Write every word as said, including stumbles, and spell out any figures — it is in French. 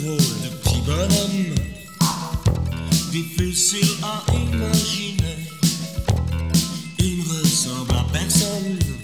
drôle de petit bonhomme, difficile à imaginer. Il ne ressemble à personne.